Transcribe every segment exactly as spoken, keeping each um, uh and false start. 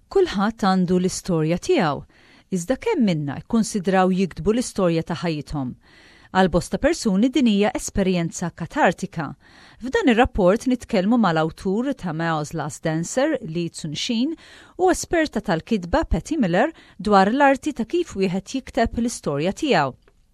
Kulħadd għandu l-istorja tiegħu, iżda kemm minna jkunsidraw jiktbu l-istorja ta' ħajjithom. Għal bosta persuni din hija esperjenza katartika. F'dan ir-rapport nitkellmu mal-awtur ta' Mao's Last Dancer, Lee Tsun-shin, u esperta tal-kitba Patty Miller dwar l-arti ta' kif wieħed jikteb l-istorja tiegħu.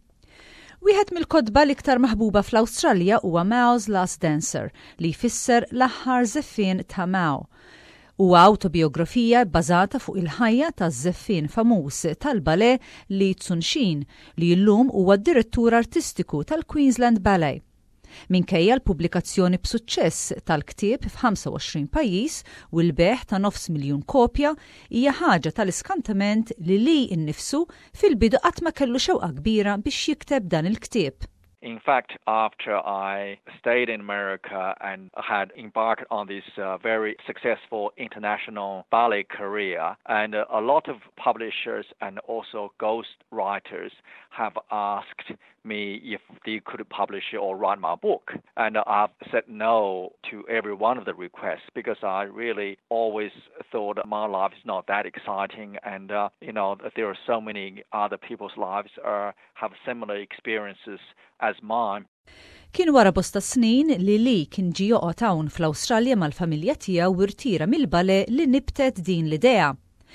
Wieħed mill-kotba l-iktar maħbuba fl-Awstralja huwa Mao's Last Dancer, li jfisser l-aħħar żeffien ta' Mao. Huwa autobiografija bbażata fuq il-ħajja taż-żeffien famuż tal-bale Lee Tsun-shin li llum huwa d-direttur artistiku tal-Queensland Ballet. Minkejja l-pubblikazzjoni b'suċċess tal-ktieb f'ħamsa u għoxrin pajjiż u l-beħ ta' nofs miljun kopja hija ħaġa tal-iskantament li Lee innifsu fil-bidu qatt ma kellu xewqa kbira biex jikteb dan il-ktieb. In fact, after I stayed in America and had embarked on this uh, very successful international ballet career, and uh, a lot of publishers and also ghost writers have asked me if they could publish or write my book. And uh, I've said no to every one of the requests because I really always thought my life is not that exciting, and uh, you know there are so many other people's lives uh, have similar experiences as mine. Kien wara bosta snin li Lee kien ġie joqgħod hawn fl-Awstralja mal-familja tiegħu u rtira mill-bale li nibtet din l-idea.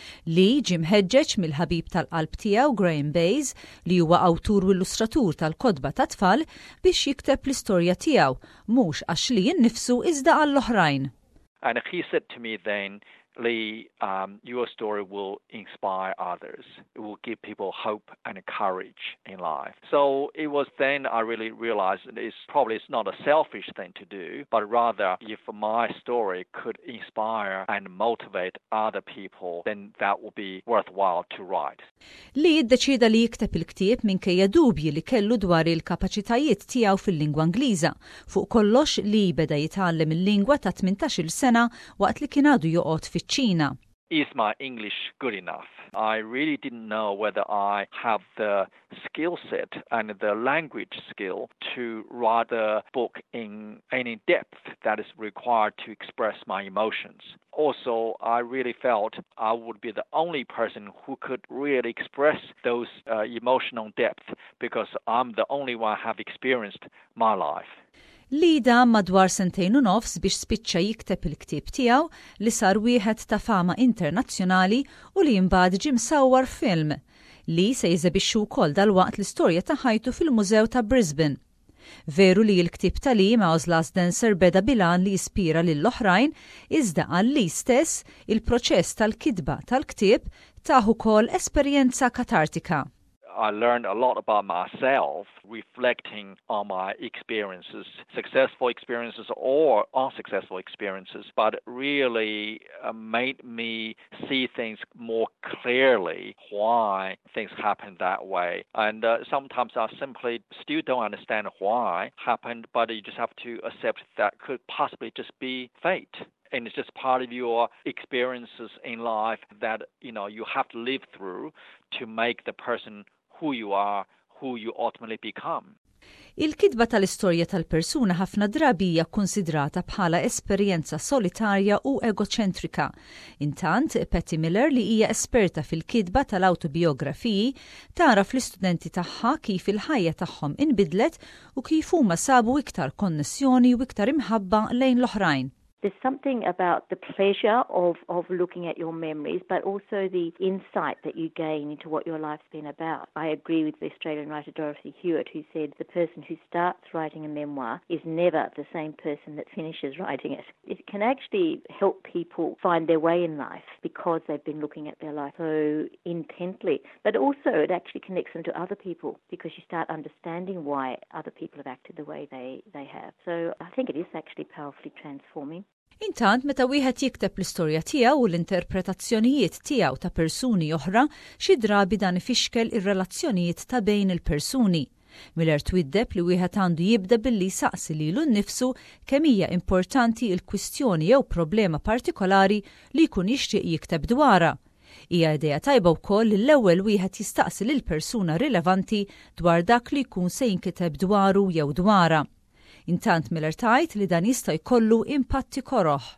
Lee ġie mħeġġeġ mill-ħabib tal-qalb tiegħu Graham Bayes li huwa awtur u illustratur tal-kotba ta' tfal biex jikteb l-istorja tiegħu, mhux għax Lee innifsu iżda għall-oħrajn. And he said to me then, Lee, um, your story will inspire others. It will give people hope and courage in life. So it was then I really realized it's probably it's not a selfish thing to do, but rather if my story could inspire and motivate other people, then that would be worthwhile to write. Lee ddeċida li jikteb il-ktieb minkejja dubji li kellu dwar il-kapaċitajiet tiegħu fil-lingwa Ingliża. Fuq kollox Lee beda jitgħallem il-lingwa ta' tmintax-il sena waqt li kien għadu joqgħod fi ċina. Is my English good enough? I really didn't know whether I have the skill set and the language skill to write a book in any depth that is required to express my emotions. Also, I really felt I would be the only person who could really express those uh, emotional depth because I'm the only one who have experienced my life. Lee da madwar sentejn u nofs biex spiċċa jikteb il-ktieb tiegħu li sar wieħed ta' fama internazzjonali u li mbagħad ġie msawwar film. Lee se jeżebixxu wkoll dalwaqt l-istorja ta' ħajtu fil-Mużew ta' Brisbane. Veru li l-ktieb ta' Lee Mao's Last Dancer beda bilan li jispira lill-oħrajn, iżda għal Lee stess il-proċess tal-kitba tal-ktieb taħu ukoll esperjenza katartika. I learned a lot about myself, reflecting on my experiences, successful experiences or unsuccessful experiences, but really uh, made me see things more clearly, why things happen that way. And uh, sometimes I simply still don't understand why happened, but you just have to accept that could possibly just be fate. And it's just part of your experiences in life that, you know, you have to live through to make the person who you are, who you ultimately become. Il-kitba tal-istorja tal-persuna ħafna drabi hija kkunsidrata bħala esperjenza solitarja u egoċentrika. Intant, Patty Miller li hija esperta fil-kitba tal-autobiografiji tara fl-istudenti tagħha kif il-ħajja tagħhom inbidlet u kif huma sabu iktar konnessjoni u iktar imħabba lejn l-oħrajn. There's something about the pleasure of, of looking at your memories, but also the insight that you gain into what your life's been about. I agree with the Australian writer Dorothy Hewitt, who said the person who starts writing a memoir is never the same person that finishes writing it. It can actually help people find their way in life because they've been looking at their life so intently. But also it actually connects them to other people because you start understanding why other people have acted the way they, they have. So I think it is actually powerfully transforming. Intant, meta wieħed jikteb l-istorja tiegħu u l-interpretazzjonijiet tiegħu ta' persuni oħra, xi drabi dan ifixkel ir-relazzjonijiet ta' bejn il-persuni. Miller twiddeb li wieħed għandu jibda billi saqsi lilu nnifsu kemm hija importanti l-kwistjoni jew problema partikolari li jkun jixtieq jikteb dwarha. Hija idea tajba wkoll li l-ewwel wieħed jistaqsi lil persuna rilevanti dwar dak li jkun se jinkiteb dwaru jew dwarha. Intant Miller tajt li dan jista' jkollu impatti koroħ.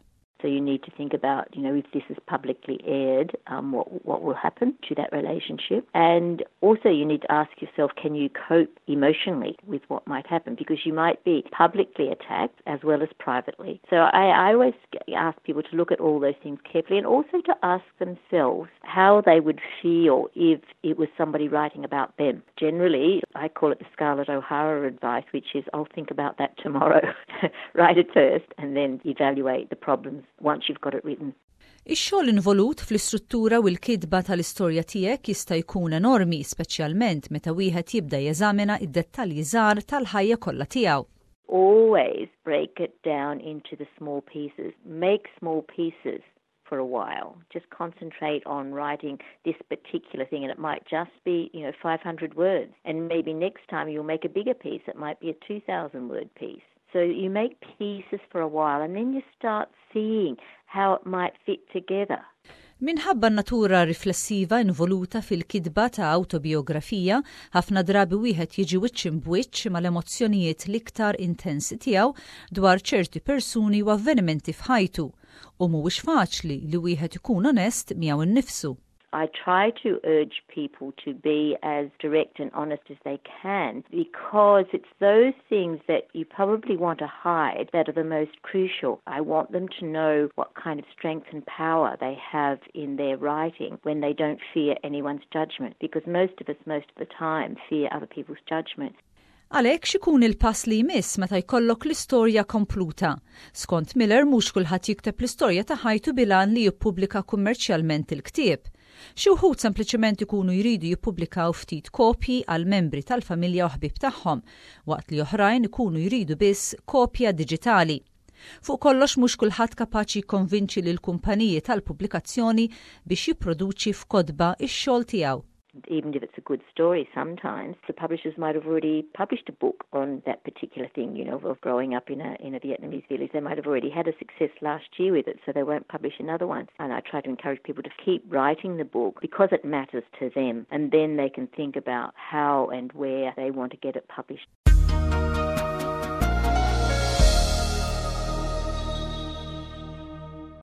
So you need to think about, you know, if this is publicly aired, um, what what will happen to that relationship. And also you need to ask yourself, can you cope emotionally with what might happen? Because you might be publicly attacked as well as privately. So I, I always ask people to look at all those things carefully, and also to ask themselves how they would feel if it was somebody writing about them. Generally, I call it the Scarlett O'Hara advice, which is, I'll think about that tomorrow. Write it first and then evaluate the problems once you've got it written. Ix-xogħol involut fl-istruttura u l-kitba tal-istorja tiegħek jista' jkun enormi, speċjalment meta wieħed jibda jeżamina id-dettalji żgħar tal-ħajja kollha tiegħu. Always break it down into the small pieces. Make small pieces for a while. Just concentrate on writing this particular thing, and it might just be, you know, five hundred words. And maybe next time you'll make a bigger piece. It might be a two thousand word piece. So you make pieces for a while, and then you start seeing how it might fit together. Minħabba n-natura riflessiva involuta fil-kitba ta' autobiografija, ħafna drabi wieħed jiġi wiċċ imbuċċ mal-emozzjonijiet l-iktar intensi tiegħu dwar ċerti persuni u avvenimenti f'ħajtu, u mhuwiex faċli li wieħed ikun onest miegħu innifsu. I try to urge people to be as direct and honest as they can, because it's those things that you probably want to hide that are the most crucial. I want them to know what kind of strength and power they have in their writing when they don't fear anyone's judgment, because most of us, most of the time, fear other people's judgment. Għalhekk x'ikun il-pass li jmiss meta jkollok l-istorja kompluta. Skont Miller mhux kulħadd jikteb l-istorja ta' ħajtu bilan li jippubblika kummerċjalment il-ktieb. Xi wħud sempliċement ikunu jridu jippubblikaw ftit kopji għal membri tal-familja u ħbieb tagħhom, waqt li oħrajn ikunu jridu biss kopja diġitali. Fuq kollox mhux kulħadd kapaċi jikkonvinċi lil kumpaniji tal-pubblikazzjoni biex jipproduċi f'kodba x-xogħol tiegħu. Even if it's a good story, sometimes the publishers might have already published a book on that particular thing, you know, of growing up in a in a Vietnamese village. They might have already had a success last year with it, so they won't publish another one. And I try to encourage people to keep writing the book because it matters to them, and then they can think about how and where they want to get it published.